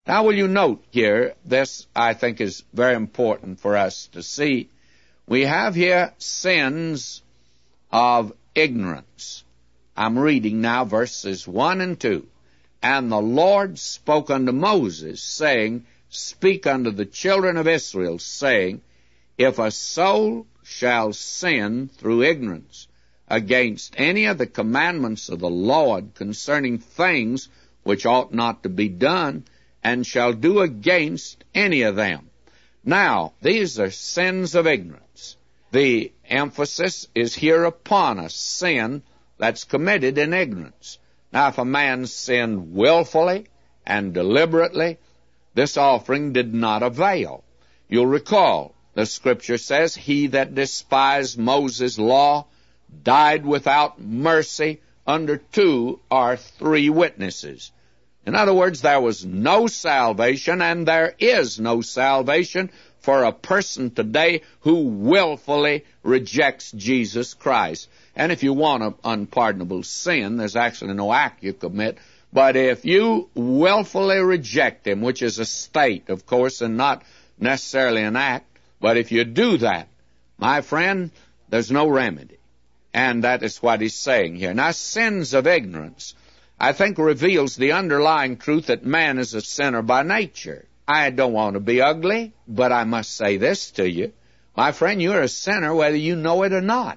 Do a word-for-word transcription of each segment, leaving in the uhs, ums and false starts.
Now, will you note here, this I think is very important for us to see. We have here sins of ignorance. I'm reading now verses one and two. And the Lord spoke unto Moses, saying, Speak unto the children of Israel, saying, If a soul shall sin through ignorance against any of the commandments of the Lord concerning things which ought not to be done, and shall do against any of them. Now, these are sins of ignorance. The emphasis is here upon a sin that's committed in ignorance. Now, if a man sinned willfully and deliberately, this offering did not avail. You'll recall, the Scripture says, He that despised Moses' law died without mercy under two or three witnesses. In other words, there was no salvation, and there is no salvation for a person today who willfully rejects Jesus Christ. And if you want an unpardonable sin, there's actually no act you commit. But if you willfully reject Him, which is a state, of course, and not necessarily an act, but if you do that, my friend, there's no remedy. And that is what he's saying here. Now, sins of ignorance, I think, reveals the underlying truth that man is a sinner by nature. I don't want to be ugly, but I must say this to you. My friend, you're a sinner whether you know it or not.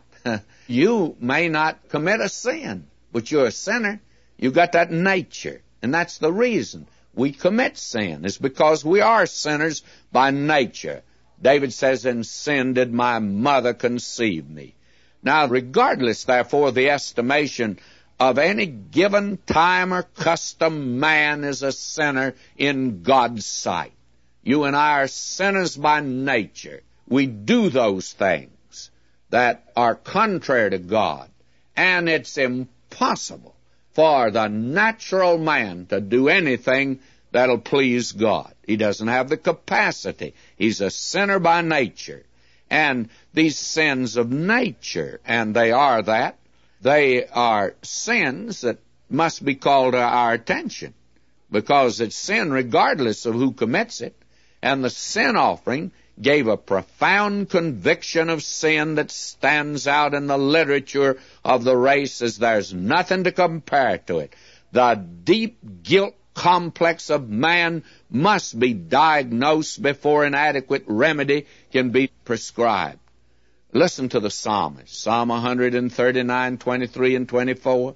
You may not commit a sin, but you're a sinner. You've got that nature, and that's the reason we commit sin, is because we are sinners by nature. David says, In sin did my mother conceive me. Now, regardless, therefore, of the estimation of any given time or custom, man is a sinner in God's sight. You and I are sinners by nature. We do those things that are contrary to God, and it's impossible for the natural man to do anything that'll please God. He doesn't have the capacity. He's a sinner by nature. And these sins of nature, and they are that, they are sins that must be called to our attention, because it's sin regardless of who commits it. And the sin offering gave a profound conviction of sin that stands out in the literature of the race as there's nothing to compare to it. The deep guilt complex of man must be diagnosed before an adequate remedy can be prescribed. Listen to the psalmist, Psalm one thirty-nine, twenty-three and twenty-four.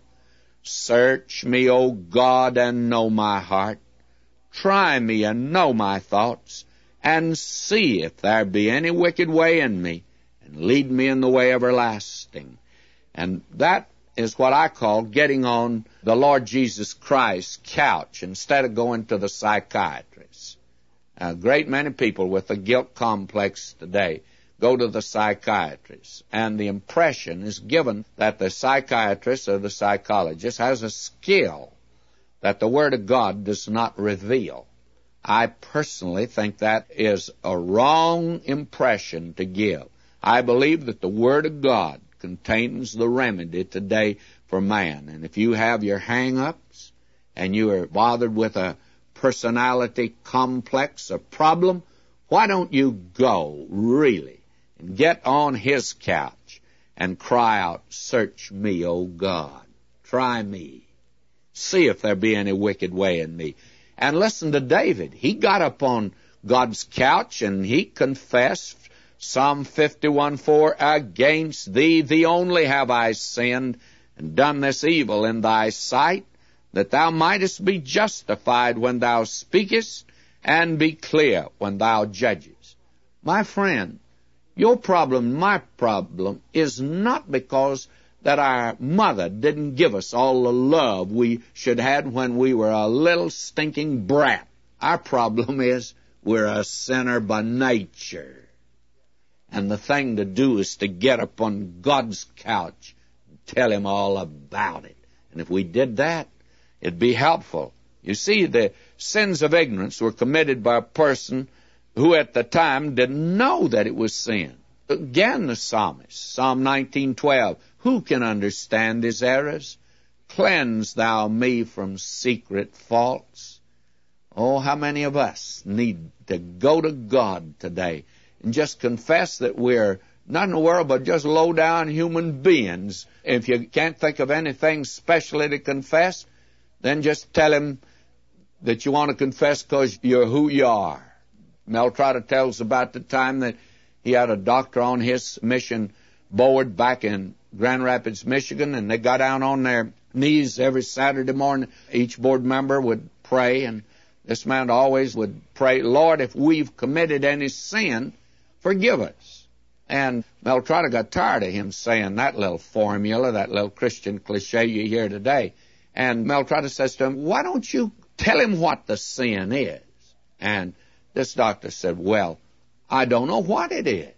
Search me, O God, and know my heart. Try me and know my thoughts, and see if there be any wicked way in me, and lead me in the way everlasting. And that is what I call getting on the Lord Jesus Christ's couch instead of going to the psychiatrist. A great many people with a guilt complex today go to the psychiatrist, and the impression is given that the psychiatrist or the psychologist has a skill that the Word of God does not reveal. I personally think that is a wrong impression to give. I believe that the Word of God contains the remedy today for man. And if you have your hang-ups and you are bothered with a personality complex or problem, why don't you go, really, and get on His couch and cry out, Search me, O God. Try me. See if there be any wicked way in me. And listen to David. He got up on God's couch and he confessed, Psalm fifty-one four, Against thee, thee only have I sinned, and done this evil in thy sight, that thou mightest be justified when thou speakest, and be clear when thou judgest. My friend, your problem, my problem, is not because that our mother didn't give us all the love we should have when we were a little stinking brat. Our problem is we're a sinner by nature. And the thing to do is to get up on God's couch and tell Him all about it. And if we did that, it'd be helpful. You see, the sins of ignorance were committed by a person who at the time didn't know that it was sin. Again, the psalmist, Psalm nineteen twelve, Who can understand his errors? Cleanse thou me from secret faults. Oh, how many of us need to go to God today and just confess that we're not in the world, but just low-down human beings. If you can't think of anything specially to confess, then just tell Him that you want to confess because you're who you are. Mel Trotter tells about the time that he had a doctor on his mission board back in Grand Rapids, Michigan, and they got down on their knees every Saturday morning. Each board member would pray, and this man always would pray, Lord, if we've committed any sin, forgive us. And Mel Trotter got tired of him saying that little formula, that little Christian cliche you hear today. And Mel Trotter says to him, why don't you tell him what the sin is? And this doctor said, well, I don't know what it is.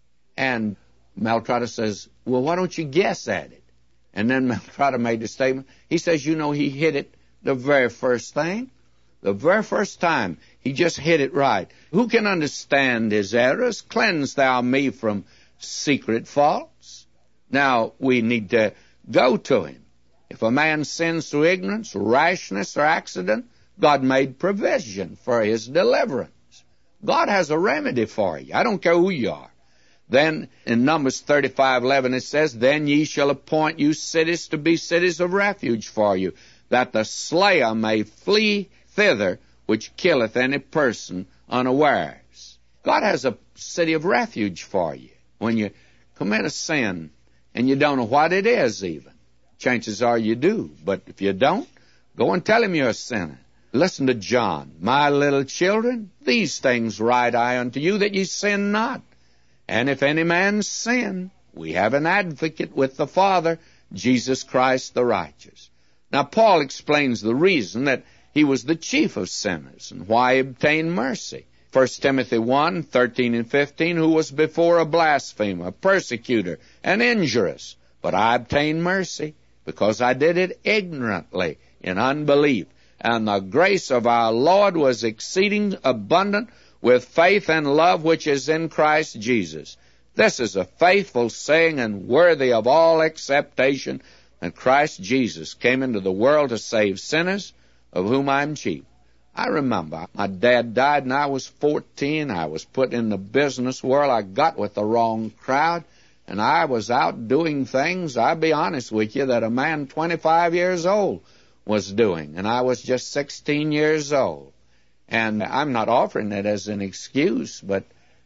And Mel Trotter says, well, why don't you guess at it? And then Mel Trotter made the statement. He says, you know, he hit it the very first thing. The very first time, he just hit it right. Who can understand his errors? Cleanse thou me from secret faults. Now, we need to go to him. If a man sins through ignorance, rashness, or accident, God made provision for his deliverance. God has a remedy for you. I don't care who you are. Then in Numbers thirty-five eleven it says, then ye shall appoint you cities to be cities of refuge for you, that the slayer may flee thither, which killeth any person unawares. God has a city of refuge for you. When you commit a sin and you don't know what it is even, chances are you do. But if you don't, go and tell him you're a sinner. Listen to John. My little children, these things write I unto you, that ye sin not. And if any man sin, we have an advocate with the Father, Jesus Christ the righteous. Now, Paul explains the reason that he was the chief of sinners and why he obtained mercy. First Timothy one, thirteen and fifteen, who was before a blasphemer, a persecutor, and injurious. But I obtained mercy because I did it ignorantly in unbelief. And the grace of our Lord was exceeding abundant with faith and love which is in Christ Jesus. This is a faithful saying and worthy of all acceptation, that Christ Jesus came into the world to save sinners, of whom I am chief. I remember my dad died and I was fourteen. I was put in the business world. I got with the wrong crowd, and I was out doing things, I'll be honest with you, that a man twenty-five years old was doing, and I was just sixteen years old. And I'm not offering it as an excuse, but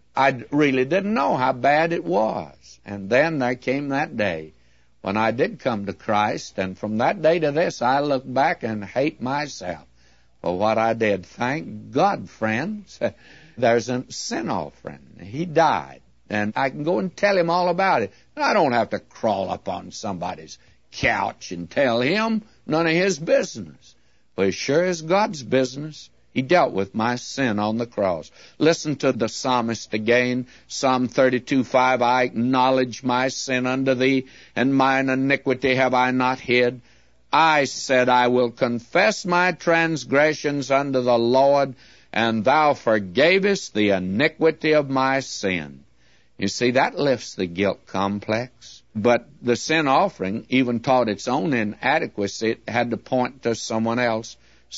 I really didn't know how bad it was. And then there came that day when I did come to Christ, and from that day to this, I look back and hate myself for what I did. Thank God, friends, there's a sin offering. He died, and I can go and tell him all about it. I don't have to crawl up on somebody's couch and tell him none of his business. But it sure is God's business. He dealt with my sin on the cross. Listen to the psalmist again, Psalm thirty-two five, I acknowledge my sin unto thee, and mine iniquity have I not hid. I said, I will confess my transgressions unto the Lord, and thou forgavest the iniquity of my sin. You see, that lifts the guilt complex. But the sin offering even taught its own inadequacy. It had to point to someone else.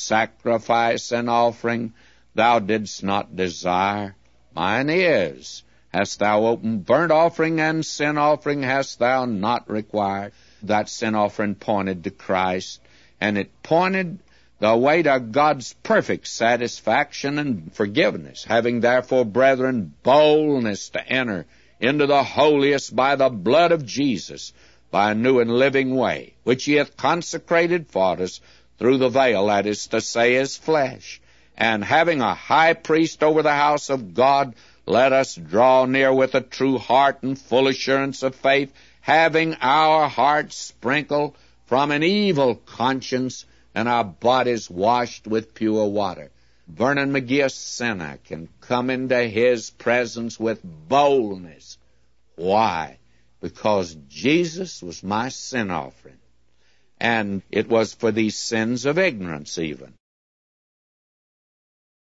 Sacrifice and offering thou didst not desire. Mine is. Hast thou opened burnt offering and sin offering hast thou not required. That sin offering pointed to Christ, and it pointed the way to God's perfect satisfaction and forgiveness. Having therefore, brethren, boldness to enter into the holiest by the blood of Jesus, by a new and living way, which he hath consecrated for us through the veil, that is to say, his flesh. And having a high priest over the house of God, let us draw near with a true heart and full assurance of faith, having our hearts sprinkled from an evil conscience and our bodies washed with pure water. Vernon McGee, a sinner, can come into his presence with boldness. Why? Because Jesus was my sin offering. And it was for these sins of ignorance even.